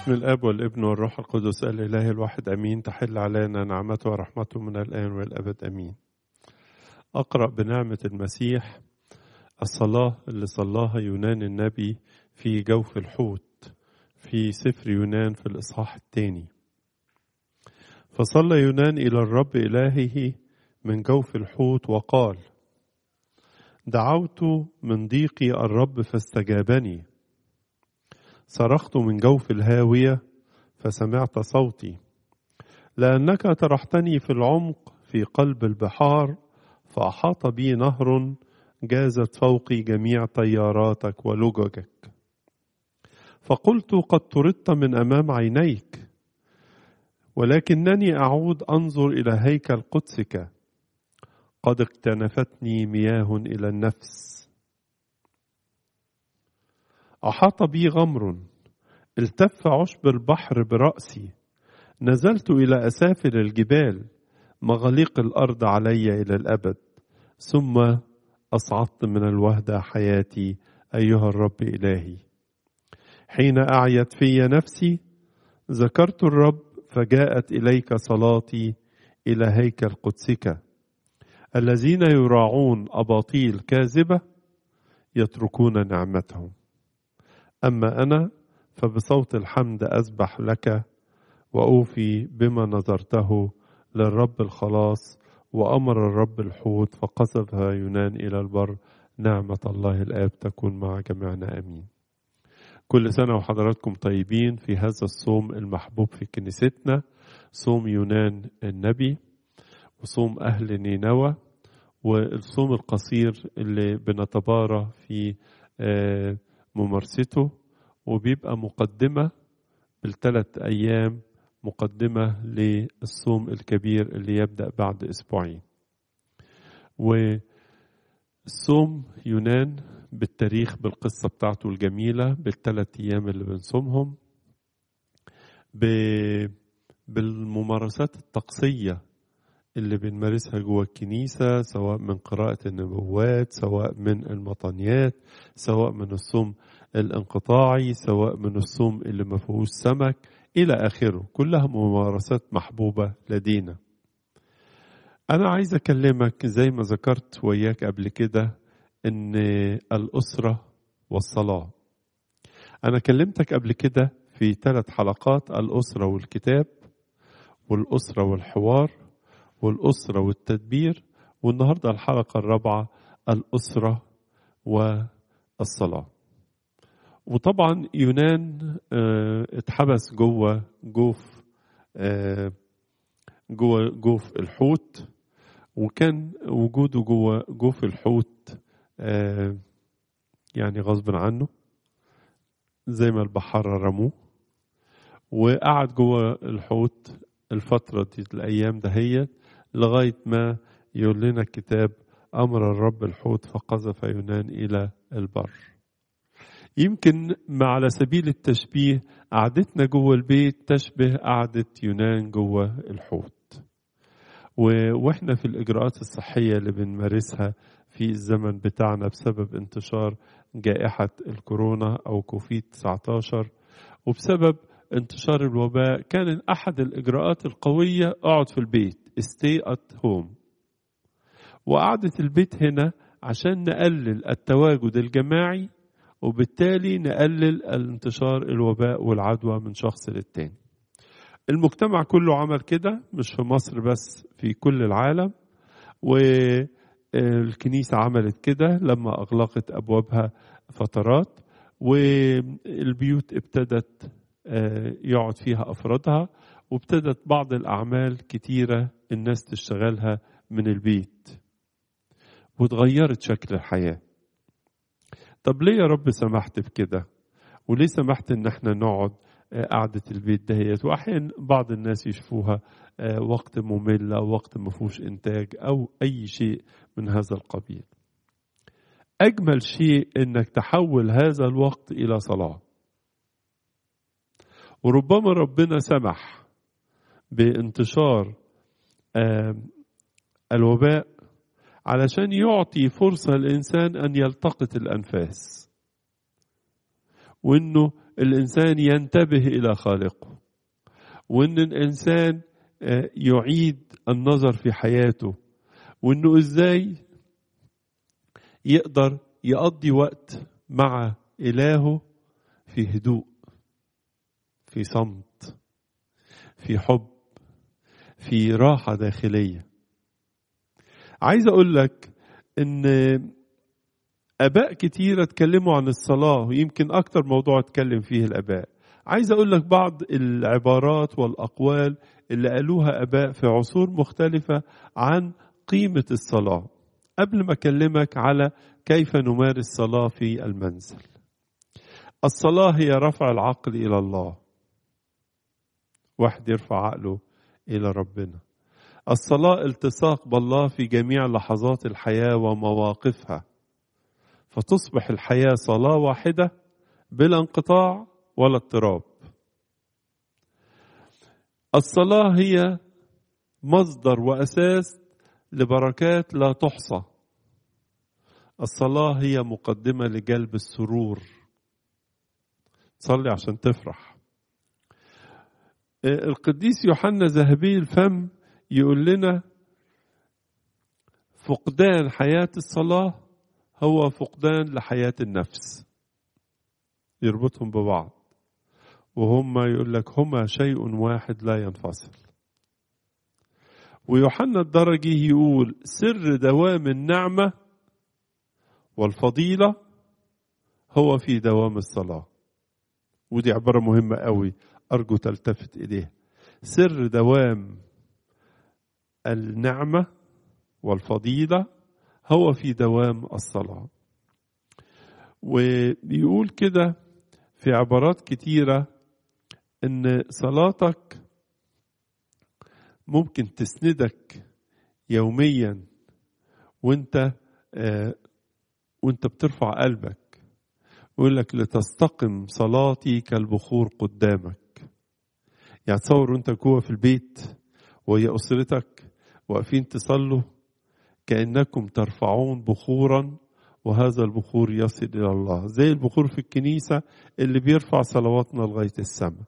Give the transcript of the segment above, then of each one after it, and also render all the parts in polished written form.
باسم الآب والابن والروح القدس الإله الواحد أمين. تحل علينا نعمته ورحمته من الآن والأبد أمين. أقرأ بنعمة المسيح الصلاة اللي صلاها يونان النبي في جوف الحوت في سفر يونان في الإصحاح 2. فصلى يونان إلى الرب إلهه من جوف الحوت وقال: دعوت من ضيقي الرب فاستجابني، صرخت من جوف الهاوية فسمعت صوتي، لأنك طرحتني في العمق في قلب البحار، فأحاط بي نهر جازت فوقي جميع طياراتك ولججك. فقلت: قد طردت من أمام عينيك، ولكنني أعود أنظر إلى هيكل قدسك، قد اكتنفتني مياه إلى النفس. أحاط بي غمر، التف عشب البحر برأسي، نزلت إلى أسافل الجبال، مغاليق الأرض علي إلى الأبد. ثم أصعدت من الوهدة حياتي أيها الرب إلهي. حين أعيت في نفسي ذكرت الرب، فجاءت إليك صلاتي إلى هيكل قدسك. الذين يراعون أباطيل كاذبة يتركون نعمتهم، أما أنا فبصوت الحمد أسبح لك، وأوفي بما نظرته للرب الخلاص. وأمر الرب الحوت فقذفها يونان إلى البر. نعمة الله الآب تكون مع جميعنا آمين. كل سنة وحضراتكم طيبين في هذا الصوم المحبوب في كنيستنا، صوم يونان النبي وصوم أهل نينوى، والصوم القصير اللي بنتبارى في ممارسته، وبيبقى مقدمة بالثلاث أيام، مقدمة للصوم الكبير اللي يبدأ بعد أسبوعين. والصوم يونان بالتاريخ بالقصة بتاعته الجميلة بالثلاث أيام اللي بنصومهم، بالممارسات الطقسية اللي بنمارسها جوه الكنيسة، سواء من قراءة النبوات، سواء من المطانيات، سواء من الصوم الانقطاعي، سواء من الصوم اللي ما فيهوش سمك إلى آخره. كلها ممارسات محبوبة لدينا. أنا عايز أكلمك زي ما ذكرت وياك قبل كده إن الأسرة والصلاة. أنا كلمتك قبل كده في 3 حلقات: الأسرة والكتاب، والأسرة والحوار، والأسرة والتدبير، والنهاردة الحلقة الرابعة: الأسرة والصلاة. وطبعا يونان اتحبس جوه جوف الحوت، وكان وجوده جوه جوف الحوت يعني غصب عنه، زي ما البحارة رموه، وقعد جوه الحوت الفترة دي الأيام دهيت لغاية ما يقول لنا الكتاب: أمر الرب الحوت فقذف يونان إلى البر. يمكن على سبيل التشبيه قعدتنا جوه البيت تشبه قعدة يونان جوه الحوت. واحنا في الإجراءات الصحية اللي بنمارسها في الزمن بتاعنا بسبب انتشار جائحة الكورونا أو كوفيد 19، وبسبب انتشار الوباء، كان أحد الإجراءات القوية اقعد في البيت، stay at home. وقعدة البيت هنا عشان نقلل التواجد الجماعي، وبالتالي نقلل انتشار الوباء والعدوى من شخص للتاني. المجتمع كله عمل كده، مش في مصر بس، في كل العالم. والكنيسة عملت كده لما أغلقت أبوابها فترات، والبيوت ابتدت يقعد فيها أفرادها، وابتدت بعض الأعمال كتيرة الناس تشتغلها من البيت، وتغيرت شكل الحياة. طب ليه يا رب سمحت بكده؟ وليه سمحت ان احنا نقعد قعدة البيت دهيت؟ واحيانا بعض الناس يشوفوها وقت ممل، او وقت ما فيهوش انتاج، او اي شيء من هذا القبيل. اجمل شيء انك تحول هذا الوقت الى صلاة. وربما ربنا سمح بانتشار الوباء علشان يعطي فرصة للإنسان أن يلتقط الأنفاس. وإنه الإنسان ينتبه إلى خالقه، وإن الإنسان يعيد النظر في حياته، وإنه إزاي يقدر يقضي وقت مع إلهه في هدوء، في صمت، في حب، في راحة داخلية. عايز أقول لك إن آباء كتير اتكلموا عن الصلاة، ويمكن أكتر موضوع اتكلم فيه الآباء. عايز أقول لك بعض العبارات والأقوال اللي قالوها آباء في عصور مختلفة عن قيمة الصلاة، قبل ما أكلمك على كيف نمارس الصلاة في المنزل. الصلاة هي رفع العقل إلى الله، واحد يرفع عقله إلى ربنا. الصلاة التصاق بالله في جميع لحظات الحياة ومواقفها، فتصبح الحياة صلاة واحدة بلا انقطاع ولا اضطراب. الصلاة هي مصدر وأساس لبركات لا تحصى. الصلاة هي مقدمة لجلب السرور. تصلي عشان تفرح. القديس يوحنا ذهبي الفم يقول لنا فقدان حياة الصلاة هو فقدان لحياة النفس. يربطهم ببعض، وهم يقول لك هما شيء واحد لا ينفصل. ويوحنا الدرجي يقول سر دوام النعمة والفضيلة هو في دوام الصلاة. ودي عبارة مهمة قوي أرجو تلتفت إليها. سر دوام النعمة والفضيلة هو في دوام الصلاة. وبيقول كده في عبارات كتيرة إن صلاتك ممكن تسندك يوميا وانت بترفع قلبك. يقول لك لتستقم صلاتي كالبخور قدامك. يعني تصور وانت جوه في البيت وهي أسرتك واقفين تصلوا كأنكم ترفعون بخورا، وهذا البخور يصل إلى الله زي البخور في الكنيسة اللي بيرفع صلواتنا لغاية السماء.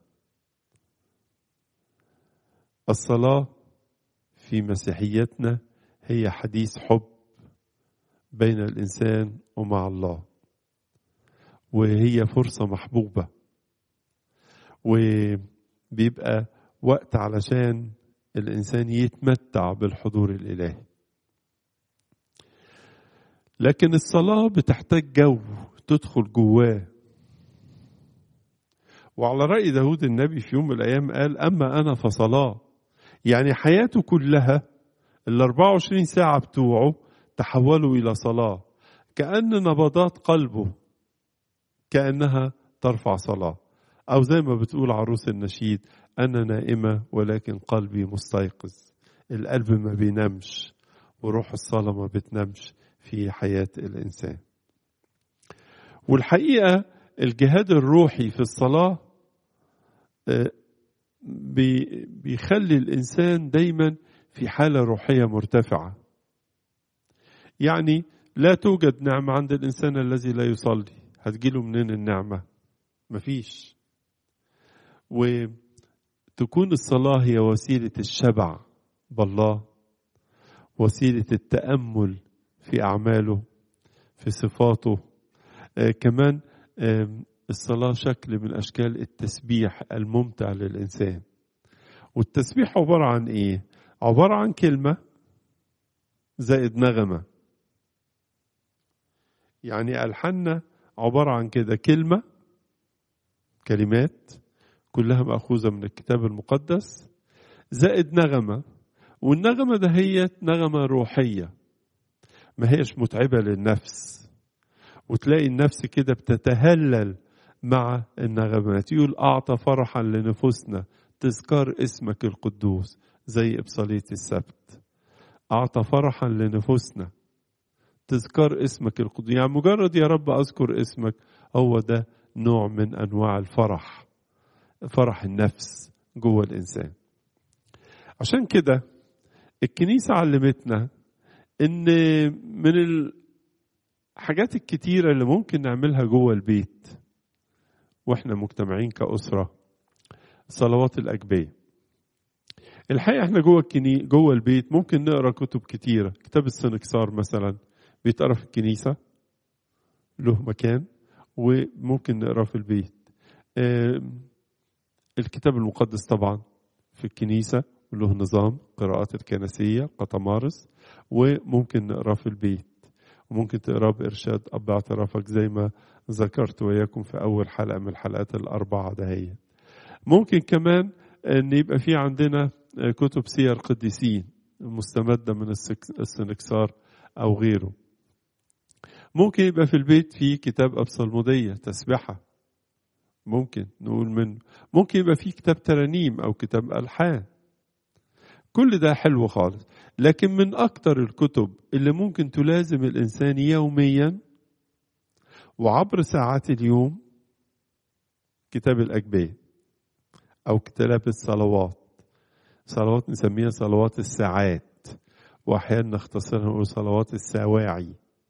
الصلاة في مسيحيتنا هي حديث حب بين الإنسان ومع الله، وهي فرصة محبوبة، وبيبقى وقت علشان الإنسان يتمتع بالحضور الإلهي. لكن الصلاة بتحتاج جو تدخل جواه. وعلى رأي داود النبي في يوم من الأيام قال أما أنا فصلاة. يعني حياته كلها 24 ساعة بتوعه تحولوا إلى صلاة، كأن نبضات قلبه كأنها ترفع صلاة. أو زي ما بتقول عروس النشيد أنا نائمة ولكن قلبي مستيقظ. القلب ما بينامش وروح الصلاة ما بتنامش في حياة الإنسان. والحقيقة الجهاد الروحي في الصلاة بيخلي الإنسان دايما في حالة روحية مرتفعة. يعني لا توجد نعمة عند الإنسان الذي لا يصلي. هتجيله منين النعمة؟ مفيش. وتكون الصلاة هي وسيلة الشبع بالله، وسيلة التأمل في أعماله، في صفاته. كمان الصلاة شكل من أشكال التسبيح الممتع للإنسان. والتسبيح عبارة عن إيه؟ عبارة عن كلمة زائد نغمة. يعني ألحاننا عبارة عن كده كلمة، كلمات كلها مأخوذة من الكتاب المقدس، زائد نغمة. والنغمة ده هي نغمة روحية، ما هيش متعبة للنفس. وتلاقي النفس كده بتتهلل مع النغمات. يقول أعطى فرحا لنفوسنا تذكار اسمك القدوس، زي إبصالية السبت. أعطى فرحا لنفوسنا تذكار اسمك القدوس. يعني مجرد يا رب أذكر اسمك هو ده نوع من أنواع الفرح، فرح النفس جوه الإنسان. عشان كده الكنيسة علمتنا إن من الحاجات الكتيرة اللي ممكن نعملها جوه البيت وإحنا مجتمعين كأسرة، صلوات الأجبية. الحقيقة إحنا جوه البيت ممكن نقرأ كتب كتيرة. كتاب السنكسار مثلا بيتقرأ في الكنيسة، له مكان، وممكن نقرأ في البيت. الكتاب المقدس طبعا في الكنيسة له نظام قراءات الكنسية قطمارس، وممكن نقرأ في البيت، وممكن تقرأ بإرشاد أب اعترافك زي ما ذكرت وياكم في أول حلقة من الحلقات الأربعة دهية. ممكن كمان أن يبقى في عندنا كتب سير قديسين مستمدة من السنكسار أو غيره. ممكن يبقى في البيت في كتاب أبصلمودية تسبحة، ممكن نقول منه. ممكن يبقى في كتاب ترانيم أو كتاب ألحان. كل ده حلو خالص. لكن من أكتر الكتب اللي ممكن تلازم الإنسان يوميا وعبر ساعات اليوم كتاب الأجبية أو كتاب الصلوات. صلوات نسميها صلوات الساعات، وأحيانا نختصرها نقول صلوات السواعي.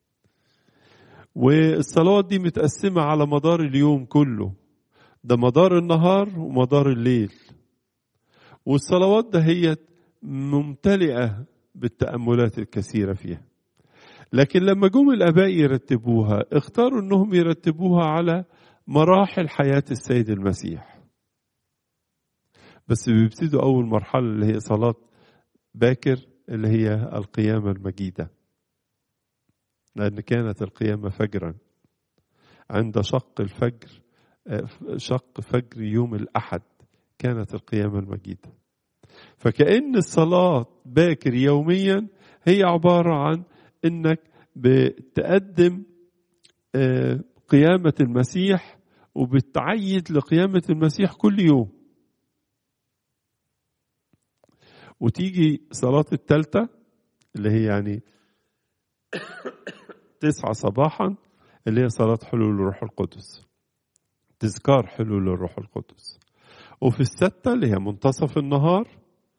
والصلوات دي متقسمة على مدار اليوم كله، ده مدار النهار ومدار الليل. والصلوات ده هي ممتلئة بالتأملات الكثيرة فيها. لكن لما جم الآباء يرتبوها اختاروا أنهم يرتبوها على مراحل حياة السيد المسيح. بس بيبتدوا أول مرحلة اللي هي صلاة باكر، اللي هي القيامة المجيدة، لأن كانت القيامة فجرا عند شق فجر يوم الأحد كانت القيامة المجيدة. فكأن الصلاة باكر يوميا هي عبارة عن إنك بتقدم قيامة المسيح وبتعيد لقيامة المسيح كل يوم. وتيجي صلاة الثالثة اللي هي يعني 9 صباحا، اللي هي صلاة حلول الروح القدس، تذكار حلول الروح القدس. وفي 6 اللي هي منتصف النهار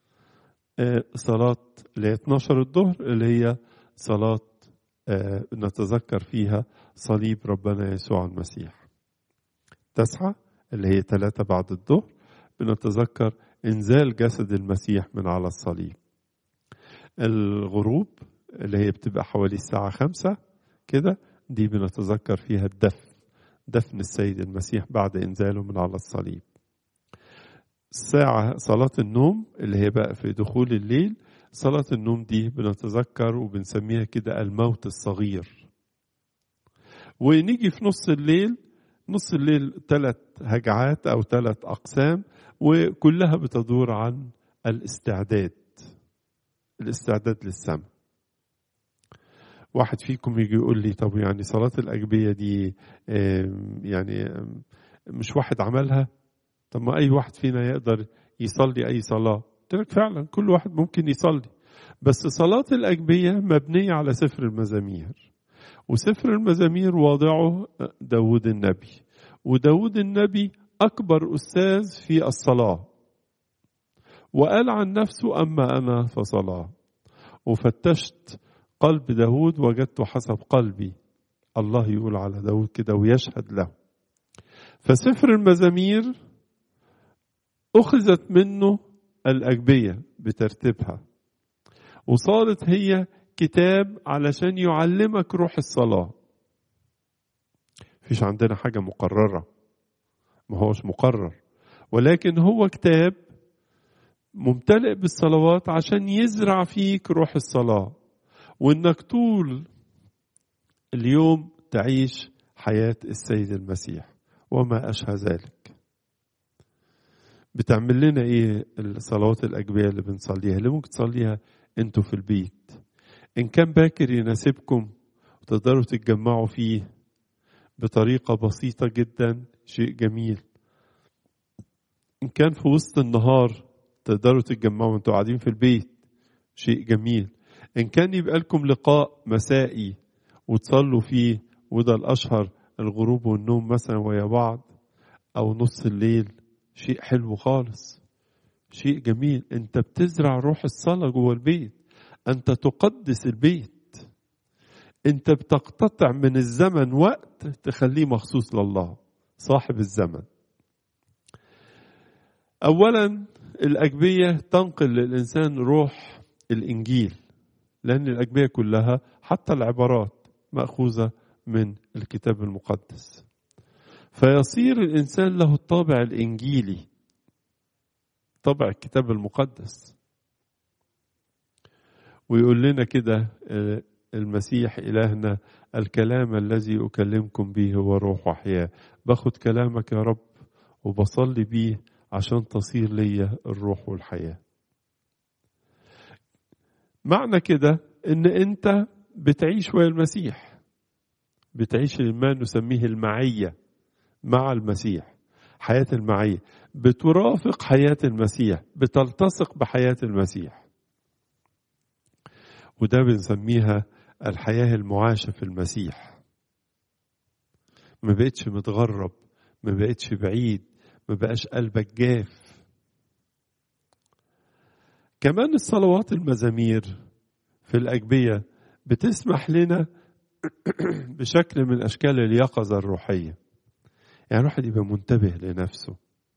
صلاة اللي هي 12 الظهر، اللي هي صلاة نتذكر فيها صليب ربنا يسوع المسيح. 9 اللي هي 3 بعد الظهر بنتذكر إنزال جسد المسيح من على الصليب. الغروب اللي هي بتبقى حوالي الساعة 5 كده، دي بنتذكر فيها دفن السيد المسيح بعد إنزاله من على الصليب. صلاة النوم اللي هي بقى في دخول الليل، صلاة النوم دي بنتذكر وبنسميها كده الموت الصغير. ونيجي في نص الليل 3 هجعات أو 3 أقسام، وكلها بتدور عن الاستعداد للسماء. واحد فيكم يجي يقول لي طب يعني صلاة الأجبية دي يعني مش واحد عملها؟ طب ما أي واحد فينا يقدر يصلي أي صلاة. قلت لك فعلا كل واحد ممكن يصلي، بس صلاة الأجبية مبنية على سفر المزامير، وسفر المزامير واضعه داود النبي. وداود النبي أكبر أستاذ في الصلاة، وقال عن نفسه أما أنا فصلاة. وفتشت قلب داود وجدت حسب قلبي. الله يقول على داود كده ويشهد له. فسفر المزامير أخذت منه الأجبية بترتيبها، وصارت هي كتاب علشان يعلمك روح الصلاة. فيش عندنا حاجة مقررة، ما هوش مقرر، ولكن هو كتاب ممتلئ بالصلوات عشان يزرع فيك روح الصلاة، وإنك طول اليوم تعيش حياة السيد المسيح وما أشهى ذلك. بتعمل لنا إيه الصلوات الأجبية اللي بنصليها، اللي ممكن تصليها أنتوا في البيت؟ إن كان باكر يناسبكم وتقدروا تتجمعوا فيه بطريقة بسيطة جدا، شيء جميل. إن كان في وسط النهار تقدروا تتجمعوا وانتوا قاعدين في البيت، شيء جميل. إن كان يبقى لكم لقاء مسائي وتصلوا فيه، وده الأشهر الغروب والنوم مثلا ويا بعض، أو نص الليل، شيء حلو خالص، شيء جميل. أنت بتزرع روح الصلاة جوه البيت، أنت تقدس البيت، أنت بتقتطع من الزمن وقت تخليه مخصوص لله. صاحب الزمن. أولا الأجبية تنقل للإنسان روح الإنجيل، لأن الأجبية كلها حتى العبارات مأخوذة من الكتاب المقدس، فيصير الإنسان له الطابع الإنجيلي، طبع الكتاب المقدس. ويقول لنا كده المسيح إلهنا: الكلام الذي أكلمكم به هو روح وحياة. باخد كلامك يا رب وبصلي بيه عشان تصير لي الروح والحياة. معنى كده ان انت بتعيش ويا المسيح، بتعيش ما نسميه المعية مع المسيح، حياة المعية، بترافق حياة المسيح، بتلتصق بحياة المسيح. وده بنسميها الحياة المعاشة في المسيح. ما بقتش متغرب، ما بقتش بعيد، ما بقاش قلبك جاف. كمان الصلوات المزامير في الأجبية بتسمح لنا بشكل من أشكال اليقظة الروحية. يعني الواحد يبقى منتبه لنفسه.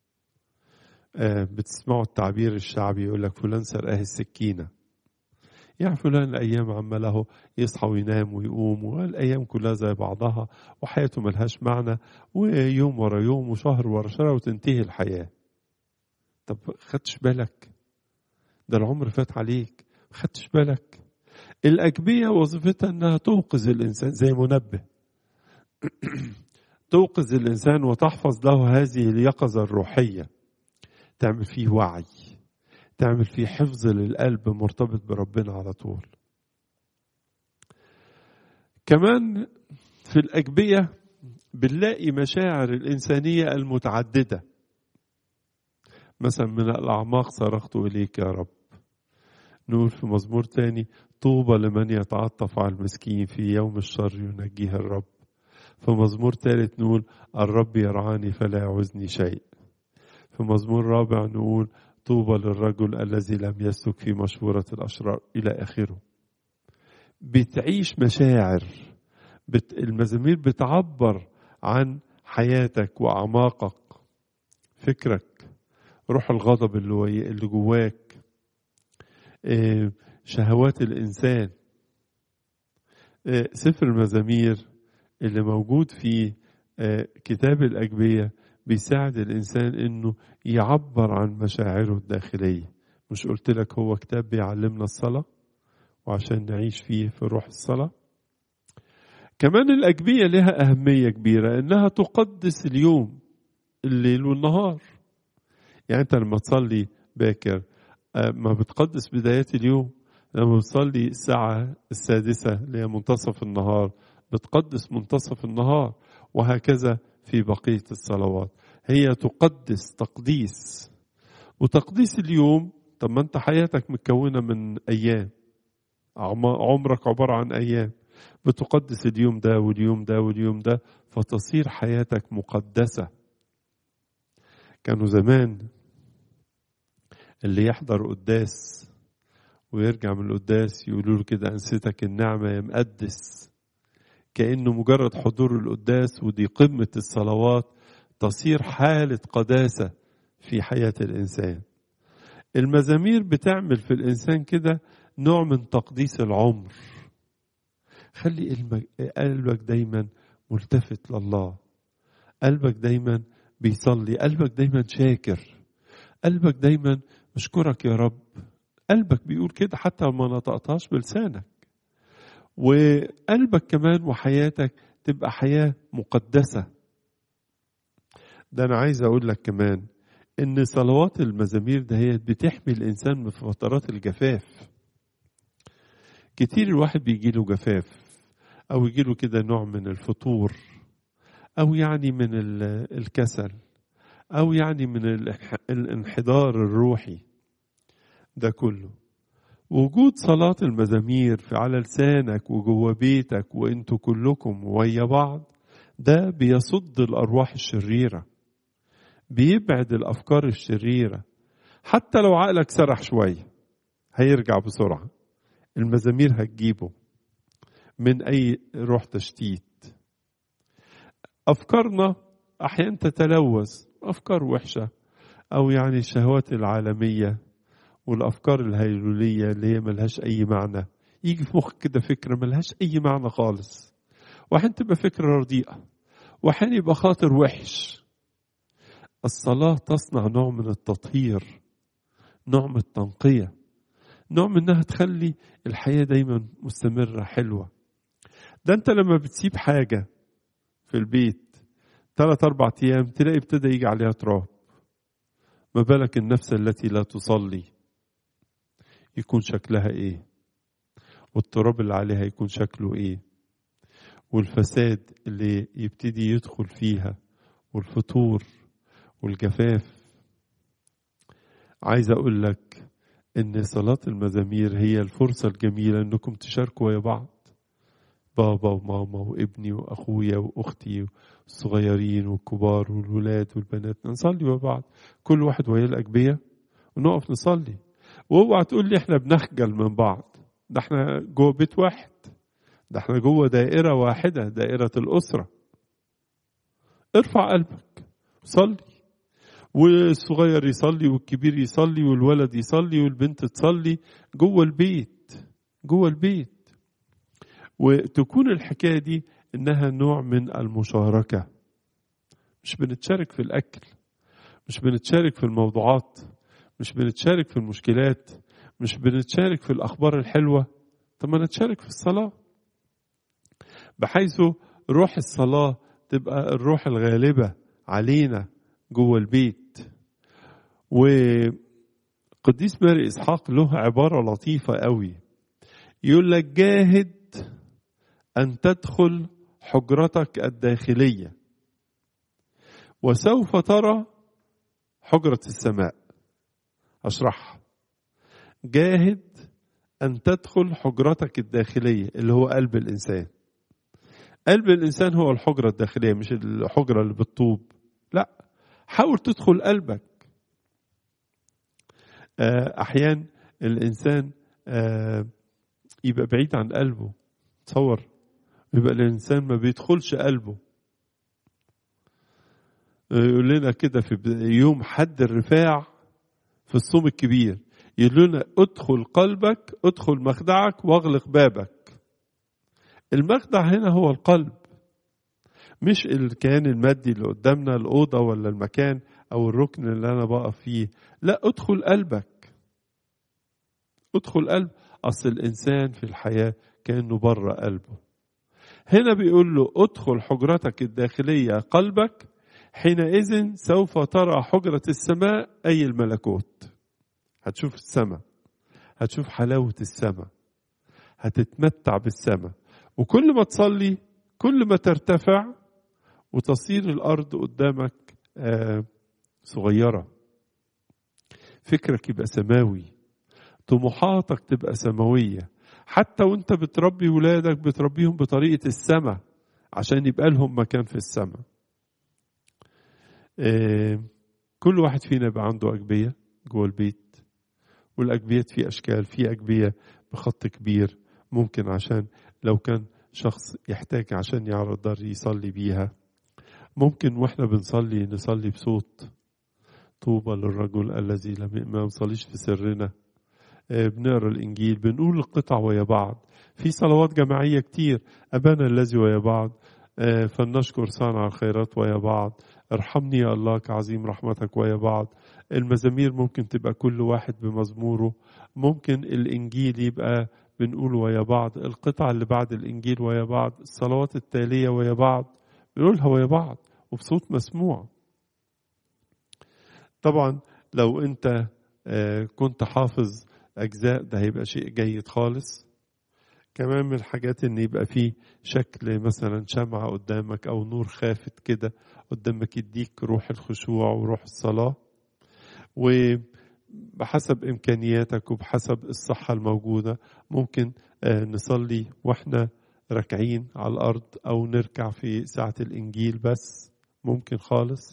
بتسمعوا التعبير الشعبي يقول لك فلان سرقاه السكينة. يعني فلان الأيام عماله يصحى وينام ويقوم، والأيام كلها زي بعضها وحياته ملهاش معنى، ويوم ورا يوم وشهر ورا شهر وتنتهي الحياة. طب خدتش بالك؟ ده العمر فات عليك، خدتش بالك؟ الأجبية وظيفتها أنها توقظ الإنسان زي منبه توقظ الإنسان وتحفظ له هذه اليقظة الروحية، تعمل فيه وعي، تعمل فيه حفظ للقلب مرتبط بربنا على طول. كمان في الأجبية بنلاقي مشاعر الإنسانية المتعددة. مثلا من الأعماق صرخت إليك يا رب. نقول في مزمور تاني: طوبى لمن يتعطف على المسكين، في يوم الشر ينجيه الرب. في مزمور ثالث نقول: الرب يرعاني فلا يعوزني شيء. في مزمور رابع نقول: طوبى للرجل الذي لم يسلك في مشورة الأشرار، إلى آخره. بتعيش مشاعر، المزامير بتعبر عن حياتك وأعماقك، فكرك، روح الغضب اللي جواك، شهوات الإنسان. سفر المزامير اللي موجود في كتاب الأجبية بيساعد الإنسان إنه يعبر عن مشاعره الداخلية. مش قلت لك هو كتاب بيعلمنا الصلاة وعشان نعيش فيه في روح الصلاة؟ كمان الأجبية لها أهمية كبيرة، إنها تقدس اليوم، الليل والنهار. يعني أنت لما تصلي باكر ما بتقدس بدايات اليوم، لما بتصلي الساعة 6 اللي هي منتصف النهار بتقدس منتصف النهار، وهكذا في بقية الصلوات. هي تقدس تقديس. وتقديس اليوم، طب ما أنت حياتك متكونة من أيام، عمرك عبارة عن أيام، بتقدس اليوم ده واليوم ده واليوم ده، فتصير حياتك مقدسة. كانوا زمان اللي يحضر قداس ويرجع من القداس يقولوا له كده: أنستك النعمة يا مقدس. كأنه مجرد حضور القداس ودي قمة الصلوات تصير حالة قداسة في حياة الإنسان. المزامير بتعمل في الإنسان كده نوع من تقديس العمر. خلي قلبك دايما ملتفت لله، قلبك دايما بيصلي، قلبك دايما شاكر، قلبك دايما مشكورك يا رب. قلبك بيقول كده حتى ما نطقتهاش بلسانك. وقلبك كمان وحياتك تبقى حياة مقدسة. ده أنا عايز أقول لك كمان إن صلوات المزامير دهيت بتحمي الإنسان من فترات الجفاف. كتير الواحد بيجيله جفاف، أو يجيله كده نوع من الفتور، أو يعني من الكسل، أو يعني من الانحدار الروحي. ده كله وجود صلاة المزامير على لسانك وجوه بيتك وانتوا كلكم ويا بعض، ده بيصد الأرواح الشريرة، بيبعد الأفكار الشريرة. حتى لو عقلك سرح شوية هيرجع بسرعة، المزامير هتجيبه من أي روح تشتيت. أفكارنا أحيانا تتلوث أفكار وحشة، أو يعني الشهوات العالمية والأفكار الهيلولية اللي هي ملهاش أي معنى. يجي في مخك كده فكرة ملهاش أي معنى خالص، وأحيانا تبقى فكرة رديئة، وأحيانا يبقى خاطر وحش. الصلاة تصنع نوع من التطهير، نوع من التنقية، نوع من أنها تخلي الحياة دايما مستمرة حلوة. ده أنت لما بتسيب حاجة في البيت 3-4 أيام تلاقي ابتدى يجي عليها تراب، ما بالك النفس التي لا تصلي يكون شكلها إيه، والتراب اللي عليها يكون شكله إيه، والفساد اللي يبتدي يدخل فيها، والفتور والجفاف. عايز أقول لك إن صلاة المزامير هي الفرصة الجميلة إنكم تشاركوا ويا بعض، بابا وماما وابني وأخويا وأختي الصغيرين والكبار والولاد والبنات، نصلي ويا بعض، كل واحد ويا الأجبية ونقف نصلي. واوعى تقول لي احنا بنخجل من بعض، ده احنا جوه بيت واحد، ده احنا جوه دائرة واحدة، دائرة الأسرة. ارفع قلبك صلي، والصغير يصلي والكبير يصلي والولد يصلي والبنت تصلي جوه البيت، جوه البيت. وتكون الحكاية دي إنها نوع من المشاركة، مش بنتشارك في الأكل، مش بنتشارك في الموضوعات، مش بنتشارك في المشكلات، مش بنتشارك في الأخبار الحلوة. طب ما نتشارك في الصلاة، بحيث روح الصلاة تبقى الروح الغالبة علينا جوه البيت. وقديس ماري إسحاق له عبارة لطيفة قوي، يقول لك جاهد أن تدخل حجرتك الداخلية وسوف ترى حجرة السماء. أشرح، جاهد أن تدخل حجرتك الداخلية اللي هو قلب الإنسان. قلب الإنسان هو الحجرة الداخلية، مش الحجرة اللي بالطوب، لا، حاول تدخل قلبك. أحيان الإنسان يبقى بعيد عن قلبه، تصور يبقى الإنسان ما بيدخلش قلبه. يقول لنا كده في يوم حد الرفاع في الصوم الكبير، يقول لنا ادخل قلبك، ادخل مخدعك واغلق بابك. المخدع هنا هو القلب، مش الكيان المادي اللي قدامنا، الأوضة ولا المكان أو الركن اللي أنا بقف فيه، لا، ادخل قلبك، ادخل قلب. أصل الإنسان في الحياة كأنه بره قلبه. هنا بيقول له ادخل حجرتك الداخلية قلبك، حينئذ سوف ترى حجرة السماء أي الملكوت. هتشوف السماء، هتشوف حلاوة السماء، هتتمتع بالسماء. وكل ما تصلي كل ما ترتفع وتصير الأرض قدامك صغيرة، فكرك يبقى سماوي، طموحاتك تبقى سماوية. حتى وانت بتربي ولادك بتربيهم بطريقة السماء عشان يبقى لهم مكان في السماء. كل واحد فينا يبقى عنده أجبية جوه البيت، والأجبيات في أشكال، في أجبية بخط كبير ممكن عشان لو كان شخص يحتاج عشان يقدر يصلي بيها. ممكن واحنا بنصلي نصلي بصوت، طوبى للرجل الذي ما نصليش في سرنا. بنقرأ الإنجيل، بنقول القطع ويا بعض، في صلوات جماعية كتير، أبانا الذي ويا بعض، فلنشكر صانع الخيرات ويا بعض، ارحمني يا الله كعظيم رحمتك ويا بعض. المزامير ممكن تبقى كل واحد بمزموره، ممكن الإنجيل يبقى بنقول ويا بعض، القطع اللي بعد الإنجيل ويا بعض، الصلوات التالية ويا بعض بنقولها ويا بعض وبصوت مسموع. طبعا لو أنت كنت حافظ أجزاء ده هيبقى شيء جيد خالص. كمان من الحاجات ان يبقى فيه شكل مثلا شمعة قدامك او نور خافت كده قدامك يديك روح الخشوع وروح الصلاة. وبحسب امكانياتك وبحسب الصحة الموجودة ممكن نصلي واحنا راكعين على الارض او نركع في ساعة الانجيل بس، ممكن خالص.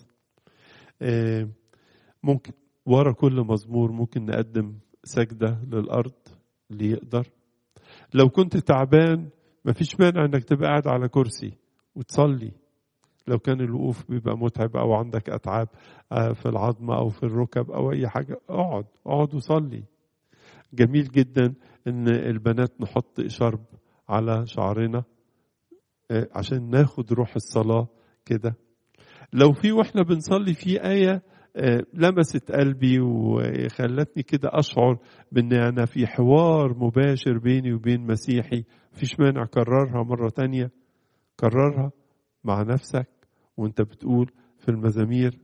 ممكن ورا كل مزمور ممكن نقدم سجدة للارض اللي يقدر. لو كنت تعبان مفيش مانع انك تبقى قاعد على كرسي وتصلي، لو كان الوقوف بيبقى متعب أو عندك أتعاب في العظمة أو في الركب أو أي حاجة، اقعد وصلي. جميل جدا إن البنات نحط إشارب على شعرنا عشان ناخد روح الصلاة كده. لو في واحنا بنصلي في آية لمست قلبي وخلتني كده أشعر بأن أنا في حوار مباشر بيني وبين مسيحي، مفيش مانع كررها مرة تانية. كررها مع نفسك وانت بتقول في المزامير.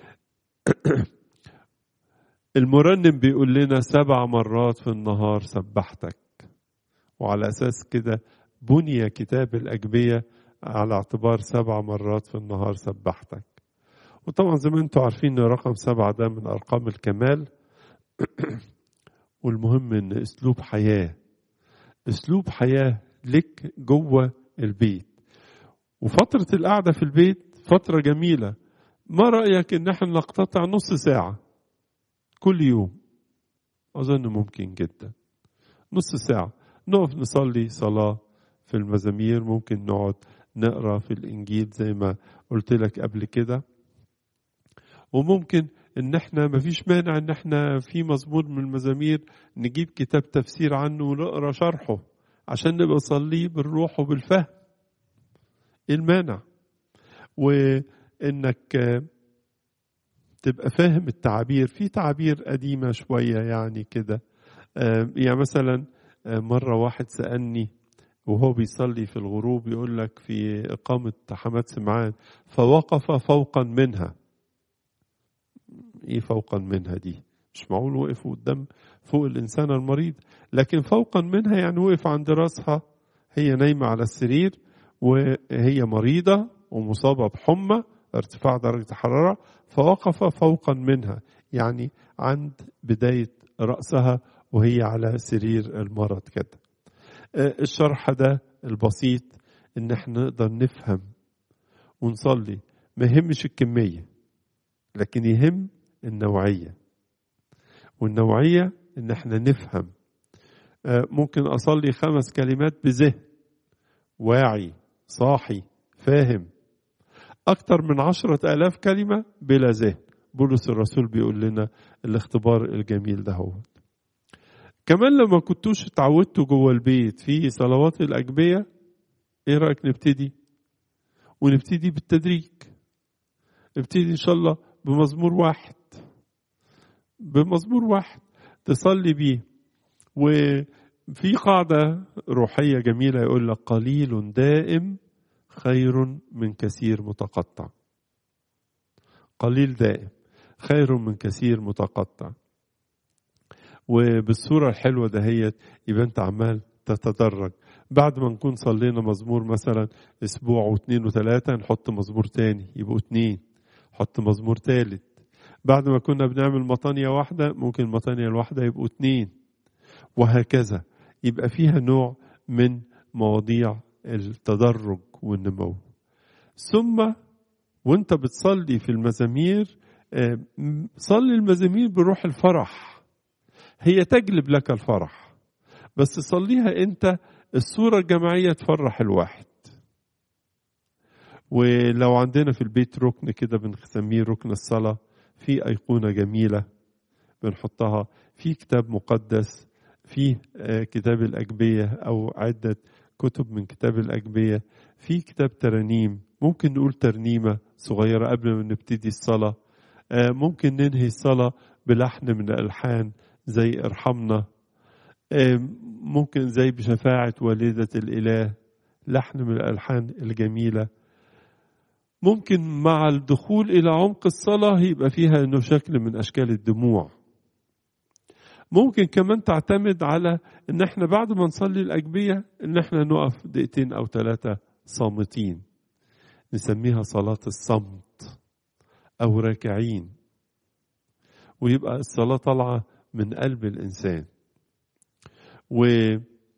المرنم بيقول لنا 7 مرات في النهار سبحتك، وعلى أساس كده بني كتاب الأجبية على اعتبار 7 مرات في النهار سبحتك. وطبعا زي ما انتم عارفين ان رقم 7 ده من ارقام الكمال. والمهم ان اسلوب حياة لك جوه البيت. وفترة القعدة في البيت فترة جميلة. ما رأيك ان احنا نقتطع نص ساعة كل يوم؟ اظن ممكن جدا. نص ساعة نقف نصلي صلاة في المزامير، ممكن نقعد نقرأ في الانجيل زي ما قلت لك قبل كده. وممكن ان احنا مفيش مانع ان احنا في مزمور من المزامير نجيب كتاب تفسير عنه ونقرا شرحه عشان نبقى نصليه بالروح وبالفهم. ايه المانع؟ وانك تبقى فاهم التعابير. في تعابير قديمة شوية يعني كده. يعني مثلا مرة واحد سألني وهو بيصلي في الغروب، يقول لك في إقامة حماد سمعان: فوقف فوقا منها. ايه فوقا منها دي؟ مش معقول وقف قدام فوق الإنسان المريض، لكن فوقا منها يعني وقف عند راسها. هي نايمة على السرير وهي مريضة ومصابة بحمى ارتفاع درجة حرارة، فوقف فوقا منها يعني عند بداية رأسها وهي على سرير المرض كده. الشرح ده البسيط ان احنا نقدر نفهم ونصلي. ما يهمش الكمية، لكن يهم النوعية. والنوعية ان احنا نفهم. ممكن اصلي 5 كلمات بذهن واعي صاحي فاهم، اكتر من 10,000 كلمة بلا ذهن. بولس الرسول بيقول لنا الاختبار الجميل ده. هو كمان لما كنتوش اتعودتوا جوه البيت في صلوات الأجبية، ايه رأيك نبتدي بالتدريج؟ نبتدي ان شاء الله بمزمور واحد تصلي بيه. وفي قاعدة روحية جميلة يقول لك: قليل دائم خير من كثير متقطع. قليل دائم خير من كثير متقطع. وبالصورة الحلوة دهيت يبقى انت عمال تتدرج. بعد ما نكون صلينا مزمور مثلا اسبوع و2 و3 نحط مزمور تاني يبقوا 2، حط مزمور ثالث. بعد ما كنا بنعمل مطانية واحدة ممكن المطانية الواحدة يبقوا 2، وهكذا. يبقى فيها نوع من مواضيع التدرج والنمو. ثم وانت بتصلي في المزامير صلي المزامير بروح الفرح. هي تجلب لك الفرح، بس صليها انت الصورة الجماعية تفرح الواحد. ولو عندنا في البيت ركن كده بنسميه ركن الصلاة، في أيقونة جميلة بنحطها، في كتاب مقدس، في كتاب الأجبية أو عدة كتب من كتاب الأجبية، في كتاب ترانيم. ممكن نقول ترنيمة صغيرة قبل ما نبتدي الصلاة. ممكن ننهي الصلاة بلحن من الألحان زي ارحمنا. ممكن زي بشفاعة والدة الإله، لحن من الألحان الجميلة. ممكن مع الدخول إلى عمق الصلاة يبقى فيها إنه شكل من أشكال الدموع. ممكن كمان تعتمد على إن إحنا بعد ما نصلي الأجبية إن إحنا نقف 2 أو 3 صامتين، نسميها صلاة الصمت أو راكعين، ويبقى الصلاة طالعة من قلب الإنسان. وما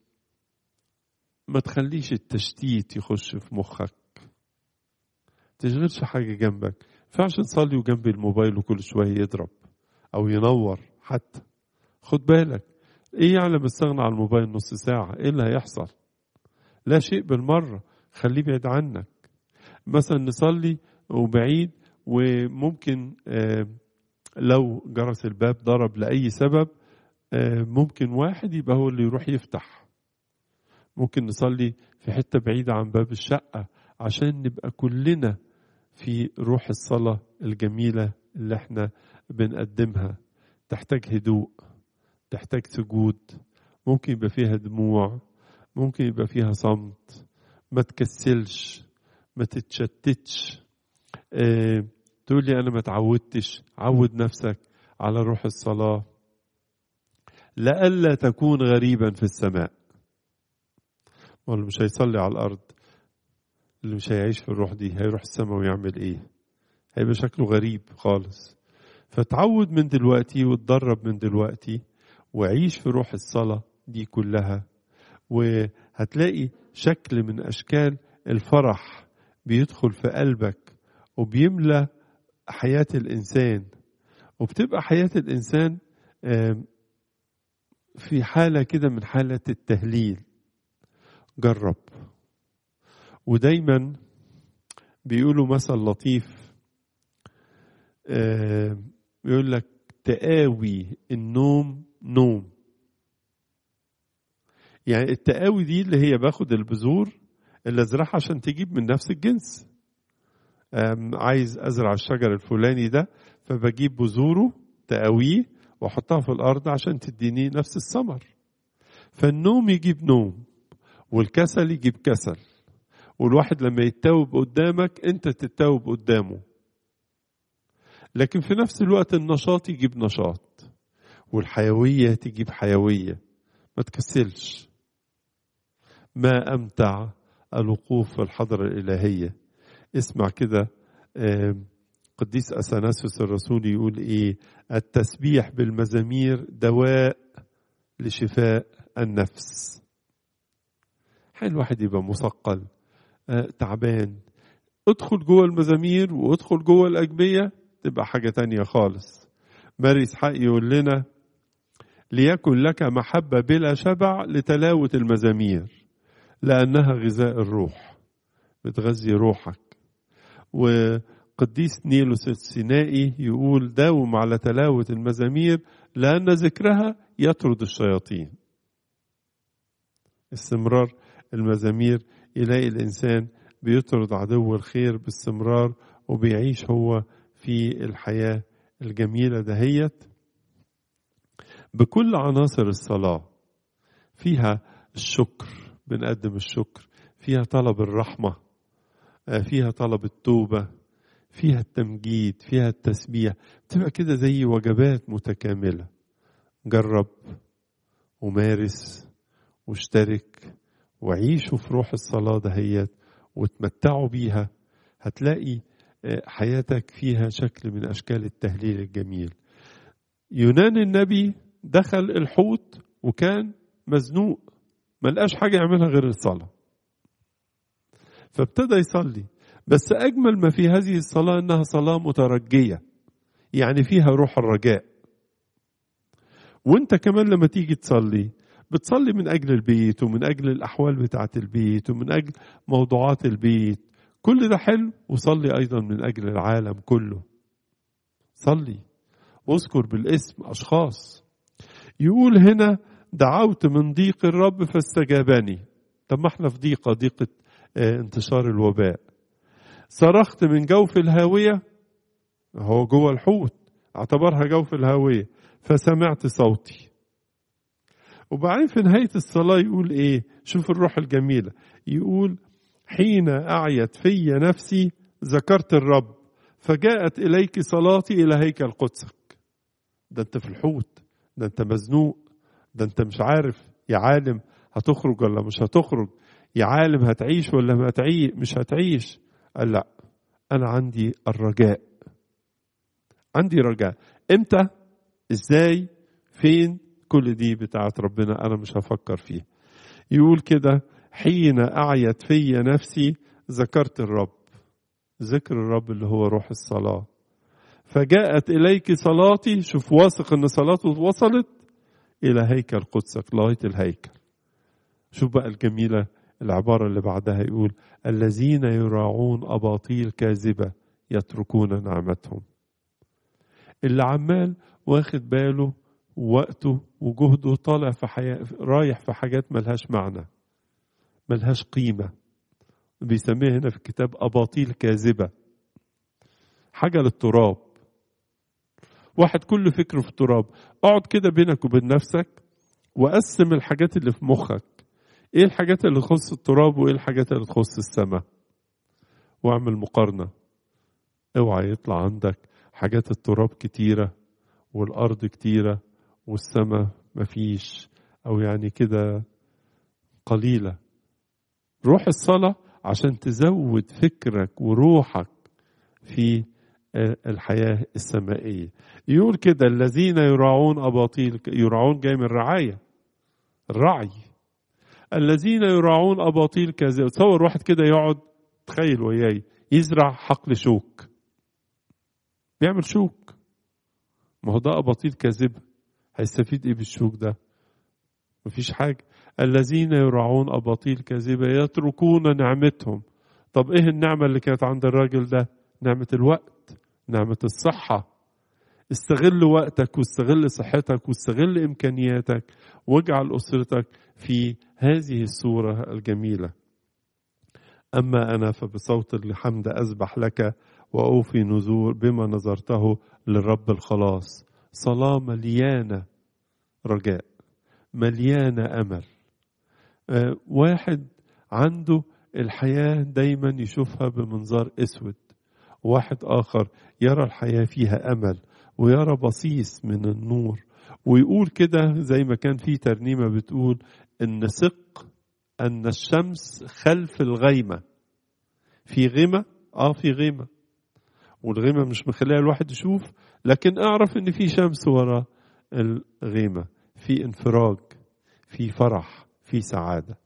تخليش التشتيت يخش في مخك، تشغلش حاجة جنبك. فعشان تصلي وجنب الموبايل وكل شوية يضرب أو ينور حتى، خد بالك. إيه يعني بستغنى عن الموبايل نص ساعة؟ إيه اللي هيحصل؟ لا شيء بالمرة، خليه بعيد عنك. مثلا نصلي وبعيد، وممكن لو جرس الباب ضرب لأي سبب ممكن واحد يبقى هو اللي يروح يفتح. ممكن نصلي في حتة بعيدة عن باب الشقة عشان نبقى كلنا في روح الصلاة الجميلة اللي احنا بنقدمها. تحتاج هدوء، تحتاج سجود، ممكن يبقى فيها دموع، ممكن يبقى فيها صمت. ما تكسلش، ما تتشتتش. تقول لي أنا ما تعودتش. عود نفسك على روح الصلاة لئلا تكون غريبا في السماء. واللي مش هيصلي على الأرض، اللي مش هيعيش في الروح دي، هيروح السماء ويعمل إيه؟ هيبقى شكله غريب خالص. فتعود من دلوقتي وتدرب من دلوقتي وعيش في روح الصلاة دي كلها، وهتلاقي شكل من أشكال الفرح بيدخل في قلبك وبيملى حياة الإنسان، وبتبقى حياة الإنسان في حالة كده من حالة التهليل. جرب. ودايما بيقولوا مثل لطيف، يقول لك تقاوي النوم نوم. يعني التقاوي دي اللي هي باخد البذور اللي ازرعها عشان تجيب من نفس الجنس. عايز ازرع الشجر الفلاني ده، فبجيب بذوره تقاويه واحطها في الارض عشان تديني نفس الثمر. فالنوم يجيب نوم، والكسل يجيب كسل، والواحد لما يتوب قدامك انت تتوب قدامه. لكن في نفس الوقت النشاط يجيب نشاط، والحيوية تجيب حيوية. ما تكسلش. ما أمتع الوقوف في الحضرة الإلهية. اسمع كده قديس أثناسيوس الرسول يقول إيه: التسبيح بالمزامير دواء لشفاء النفس. حين الواحد يبقى مثقل تعبان، ادخل جوه المزامير وادخل جوه الأجبية تبقى حاجة تانية خالص. ماري إسحاق يقول لنا: ليكن لك محبة بلا شبع لتلاوة المزامير، لأنها غذاء الروح، بتغذي روحك. وقديس نيلوس السينائي يقول: داوم على تلاوة المزامير لأن ذكرها يطرد الشياطين. استمرار المزامير يلاقي الإنسان بيطرد عدو الخير باستمرار، وبيعيش هو في الحياة الجميلة دهيت بكل عناصر الصلاة. فيها الشكر، بنقدم الشكر، فيها طلب الرحمة، فيها طلب التوبة، فيها التمجيد، فيها التسبيح. بتبقى كده زي وجبات متكاملة. جرب ومارس واشترك وعيشوا في روح الصلاة دهيت وتمتعوا بيها. هتلاقي حياتك فيها شكل من أشكال التهليل الجميل. يونان النبي دخل الحوت وكان مزنوق، ملقاش حاجة يعملها غير الصلاة، فابتدى يصلي. بس أجمل ما في هذه الصلاة أنها صلاة مترجية، يعني فيها روح الرجاء. وانت كمان لما تيجي تصلي بتصلي من أجل البيت ومن أجل الأحوال بتاعة البيت ومن أجل موضوعات البيت، كل ده حلو. وصلي أيضا من أجل العالم كله. صلي واذكر بالاسم أشخاص. يقول هنا: دعوت من ضيق الرب فاستجابني. طب ما احنا في ضيقة انتشار الوباء. صرخت من جوف الهاوية، هو جوه الحوت اعتبرها جوف الهاوية، فسمعت صوتي. وبعدين في نهاية الصلاة يقول ايه؟ شوف الروح الجميلة. يقول: حين أعيت في نفسي ذكرت الرب، فجاءت إليك صلاتي إلى هيكل قدسك. ده انت في الحوت، ده انت مزنوق، ده انت مش عارف يا عالم هتخرج ولا مش هتخرج، يا عالم هتعيش ولا مش هتعيش. قال لا، أنا عندي الرجاء. عندي رجاء. امتى؟ ازاي؟ فين؟ كل دي بتاعت ربنا، أنا مش هفكر فيها. يقول كده: حين أعيت في نفسي ذكرت الرب. ذكر الرب اللي هو روح الصلاة. فجاءت إليك صلاتي، شوف واثق أن صلاته وصلت إلى هيكل قدسك، لغاية الهيكل. شوف بقى الجميلة العبارة اللي بعدها يقول الذين يراعون أباطيل كاذبة يتركون نعمتهم. اللي عمال واخد باله ووقته وجهده طالع في رايح في حاجات ملهاش معنى ملهاش قيمة، بيسميها هنا في الكتاب أباطيل كاذبة، حاجة للتراب. واحد كل فكره في التراب. اقعد كده بينك وبين نفسك وقسم الحاجات اللي في مخك، ايه الحاجات اللي تخص التراب وايه الحاجات اللي تخص السماء، واعمل مقارنة. اوعى يطلع عندك حاجات التراب كتيرة والأرض كتيرة والسماء مفيش، أو يعني كده قليلة. روح الصلاة عشان تزود فكرك وروحك في الحياة السمائية. يقول كده الذين يراعون أباطيل، يراعون جاي من الرعاية، الرعي. الذين يراعون أباطيل كاذبة. تصور واحد كده يقعد، تخيل وياي، يزرع حقل شوك، بيعمل شوك، ما هو ده أباطيل كاذبة، هيستفيد ايه بالشوك ده؟ مفيش حاجة. الذين يراعون أباطيل كاذبة يتركون نعمتهم. طب ايه النعمة اللي كانت عند الراجل ده؟ نعمة الوقت، نعمة الصحة. استغل وقتك واستغل صحتك واستغل إمكانياتك واجعل أسرتك في هذه الصورة الجميلة. أما أنا فبصوت الحمد أسبح لك وأوفي نذور بما نذرته للرب الخلاص. صلاة مليانة رجاء، مليانة أمل. واحد عنده الحياة دايما يشوفها بمنظار أسود، واحد آخر يرى الحياة فيها أمل ويرى بصيص من النور، ويقول كده زي ما كان في ترنيمة بتقول إن ثق أن الشمس خلف الغيمة. في غيمة، في غيمة، والغيمة مش مخليها الواحد يشوف، لكن اعرف ان في شمس وراء الغيمة، في انفراج، في فرح، في سعادة.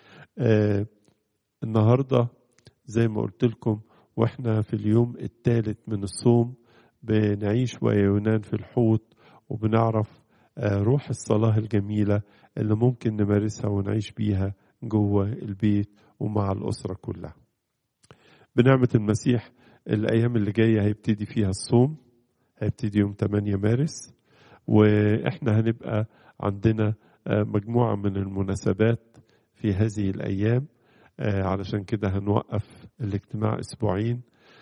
النهاردة زي ما قلت لكم واحنا في اليوم الثالث من الصوم بنعيش ويا يونان في الحوت، وبنعرف روح الصلاة الجميلة اللي ممكن نمارسها ونعيش بيها جوه البيت ومع الأسرة كلها. بنعمة المسيح الأيام اللي جاية هيبتدي فيها الصوم، هيبتدي يوم 8 مارس، وإحنا هنبقى عندنا مجموعة من المناسبات في هذه الأيام. علشان كده هنوقف الاجتماع أسبوعين،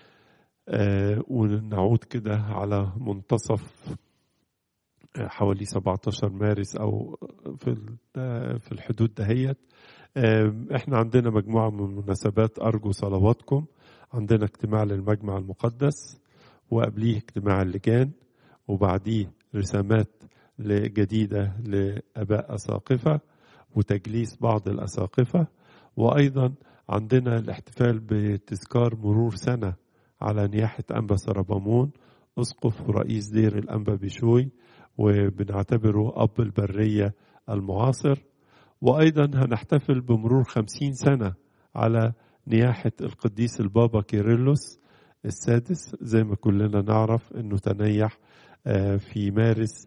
ونعود كده على منتصف حوالي 17 مارس أو في الحدود دهيت. احنا عندنا مجموعة من المناسبات، أرجو صلواتكم. عندنا اجتماع للمجمع المقدس، وقبليه اجتماع اللجان، وبعديه رسامات جديدة لآباء أساقفة وتجليس بعض الأساقفة، وأيضا عندنا الاحتفال بتذكار مرور سنة على نياحة أنبا سربامون أسقف ورئيس دير الأنبا بشوي، وبنعتبره أب البرية المعاصر. وأيضا هنحتفل بمرور 50 سنة على نياحة القديس البابا كيرلس السادس، زي ما كلنا نعرف أنه تنيح في مارس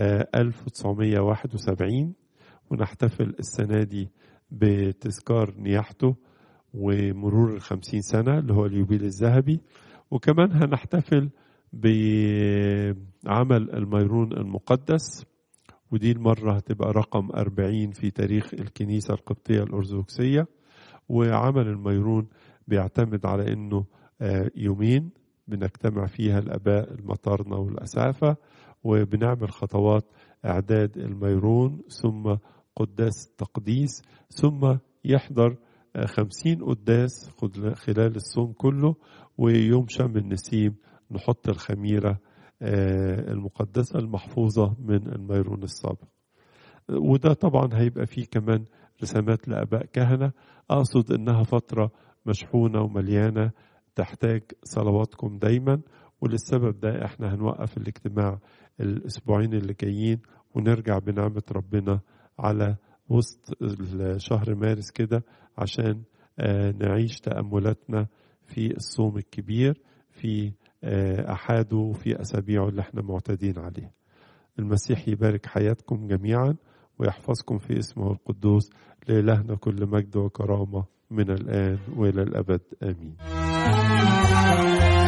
1971، ونحتفل السنة دي بتذكار نياحته ومرور 50 سنة اللي هو اليوبيل الذهبي. وكمان هنحتفل بعمل الميرون المقدس، ودي المرة هتبقى رقم 40 في تاريخ الكنيسة القبطية الأرثوذكسية. وعمل الميرون بيعتمد على أنه يومين بنجتمع فيها الآباء المطارنة والأسافة، وبنعمل خطوات إعداد الميرون، ثم قداس تقديس، ثم يحضر 50 قداس خلال الصوم كله. ويوم شم النسيم نحط الخميرة المقدسة المحفوظة من الميرون السابق. وده طبعا هيبقى فيه كمان رسامات لآباء كهنة. أقصد إنها فترة مشحونة ومليانة تحتاج صلواتكم دايما، وللسبب ده احنا هنوقف الاجتماع الأسبوعين اللي جايين، ونرجع بنعمة ربنا على وسط شهر مارس كده عشان نعيش تأملاتنا في الصوم الكبير في أحاده وفي أسابيعه اللي احنا معتادين عليه. المسيح يبارك حياتكم جميعا ويحفظكم في اسمه القدوس. لإلهنا كل مجد وكرامة من الآن وإلى الأبد آمين.